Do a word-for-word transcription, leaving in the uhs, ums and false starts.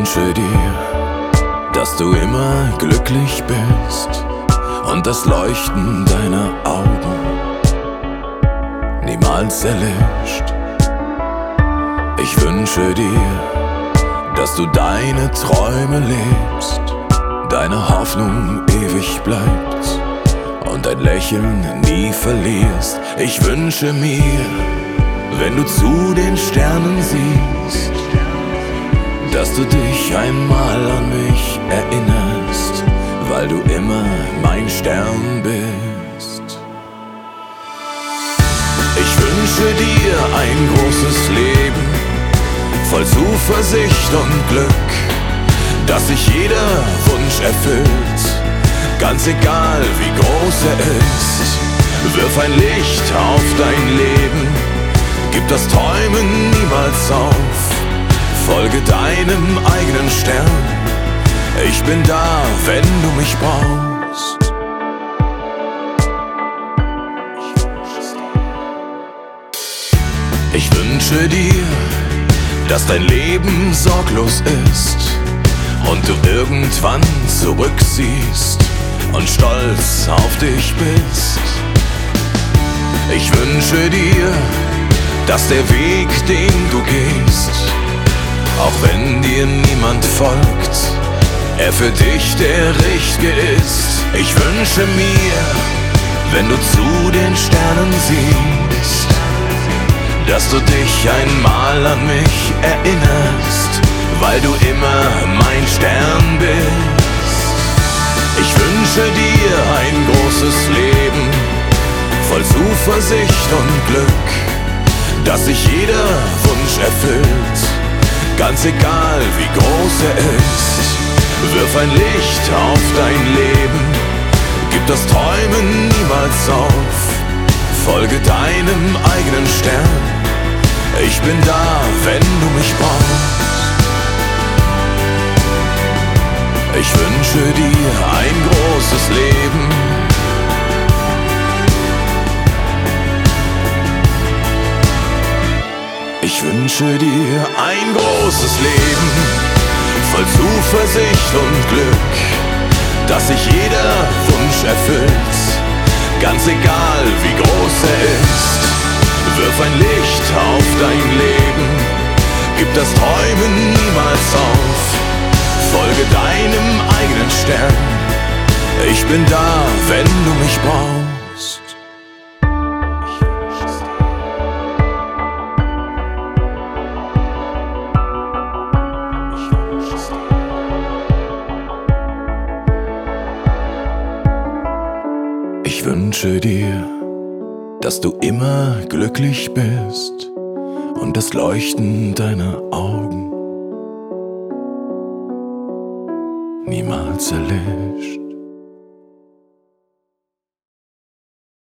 wünsche dir, dass du immer glücklich bist und das Leuchten deiner Augen niemals erlischt. Ich wünsche dir, dass du deine Träume lebst, deine Hoffnung ewig bleibt und dein Lächeln nie verlierst. Ich wünsche mir, wenn du zu den Sternen siehst, dass du dich einmal an mich erinnerst, weil du immer mein Stern bist. Ich wünsche dir ein großes Leben, voll Zuversicht und Glück, dass sich jeder Wunsch erfüllt, ganz egal wie groß er ist. Wirf ein Licht auf dein Leben, gib das Träumen niemals auf, folge deinem eigenen Stern. Ich bin da, wenn du mich brauchst. Ich wünsche dir, dass dein Leben sorglos ist und du irgendwann zurücksiehst und stolz auf dich bist. Ich wünsche dir, dass der Weg, den du gehst, auch wenn dir niemand folgt, er für dich der richtige ist. Ich wünsche mir, wenn du zu den Sternen siehst, dass du dich einmal an mich erinnerst, weil du immer mein Stern bist. Ich wünsche dir ein großes Leben, voll Zuversicht und Glück, dass sich jeder Wunsch erfüllt, ganz egal wie groß er ist. Wirf ein Licht auf dein Leben, gib das Träumen niemals auf, folge deinem eigenen Stern. Ich bin da, wenn du mich brauchst. Ich wünsche dir ein großes Leben, ich wünsche dir ein großes Leben, voll Zuversicht und Glück, dass sich jeder Wunsch erfüllt, ganz egal wie groß er ist. Wirf ein Licht auf dein Leben, gib das Träumen niemals auf, folge deinem eigenen Stern. Ich bin da, wenn du mich brauchst. Ich wünsche dir, dass du immer glücklich bist und das Leuchten deiner Augen niemals erlischt.